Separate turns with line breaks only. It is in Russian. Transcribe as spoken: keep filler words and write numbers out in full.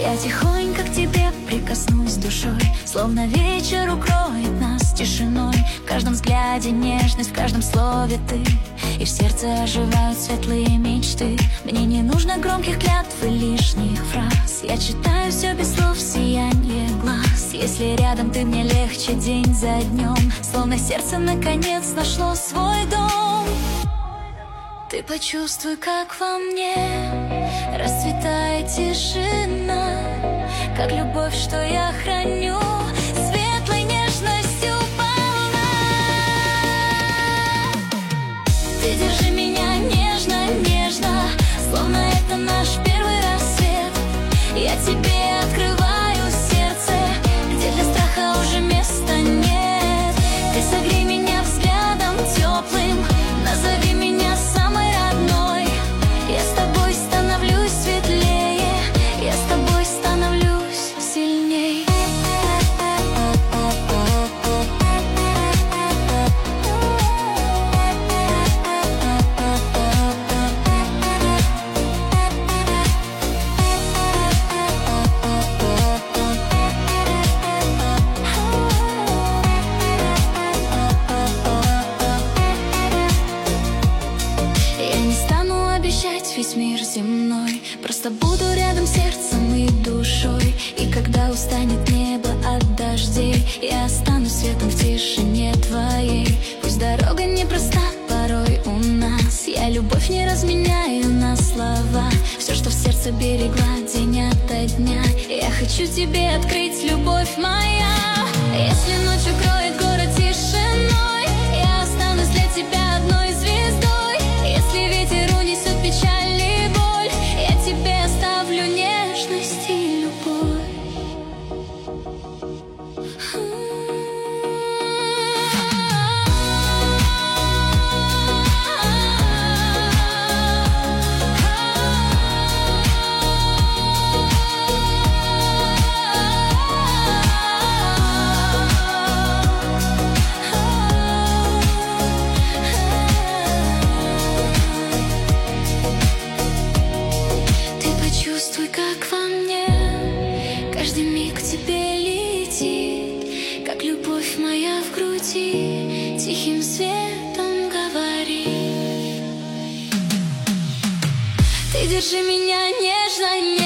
Я тихонько к тебе прикоснусь душой, словно вечер укроет нас тишиной. В каждом взгляде нежность, в каждом слове ты, и в сердце оживают светлые мечты. Мне не нужно громких клятв и лишних фраз. Я читаю все без слов, сияние глаз. Если рядом ты, мне легче день за днем, словно сердце наконец нашло свой дом. Ты почувствуй, как во мне расцветает тишина, как любовь, что я храню, светлой нежностью полна. Ты держи меня нежно, нежно, словно это наш первый рассвет. Я тебе открываю сердце, где для страха уже места нет. Ты согрей меня взглядом теплым, назови меня самой родной. Я с тобой становлюсь светлее, я с тобой становлюсь сильней. Весь мир земной, просто буду рядом сердцем и душой. И когда устанет небо от дождей, я останусь светом в тишине твоей. Пусть дорога непроста порой у нас, я любовь не разменяю на слова. Все, что в сердце берегла день ото дня, я хочу тебе открыть, любовь моя. Если ночь укроет город тишиной, я останусь для тебя одной звездой. Если ветер унесет печаль, нежность и любовь. Как во мне каждый миг к тебе летит, как любовь моя в груди тихим светом говорит. Ты держи меня нежно,